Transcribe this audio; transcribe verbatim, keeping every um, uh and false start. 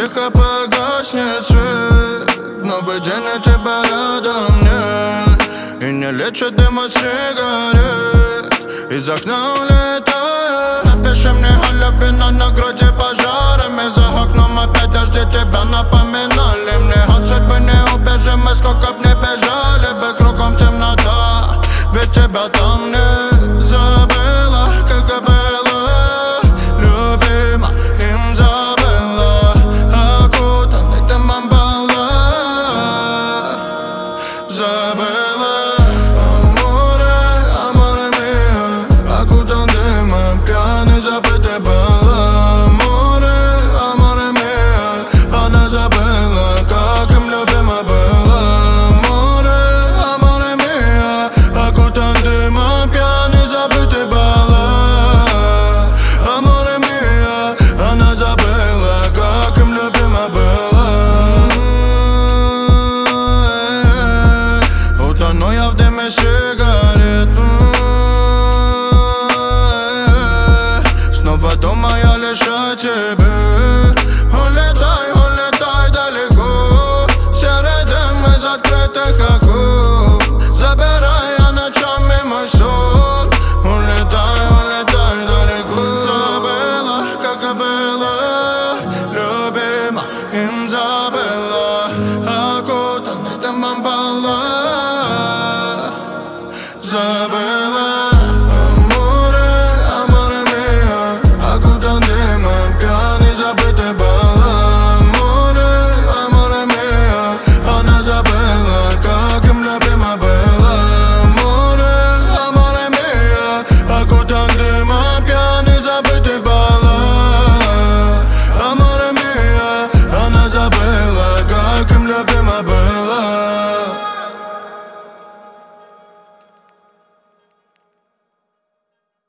тихо погаснет свет. Новый день и тебя рядом нет. И не лечит дым от сигарет. Из окна улетает. Напиши мне о любви, но на груди пожарами. За окном опять дожди тебя напоминали. Мне от судьбы не убежим, мы сколько б не бежали бы. Кругом темнота, ведь тебя там не забыла, как и было. Любима, им забыла, окутанный дымом была. Забыла. Аморе, аморе мио, окутан дымом, пьяный забытый была. Аморе, аморе мио, она забыла, как им любима была. Аморе, аморе мио, окутан дымом, пьяный забытый была. Аморе мио, она забыла, как им любима была. Утону я в дыме сигарет. Снова думаю лишь о тебе.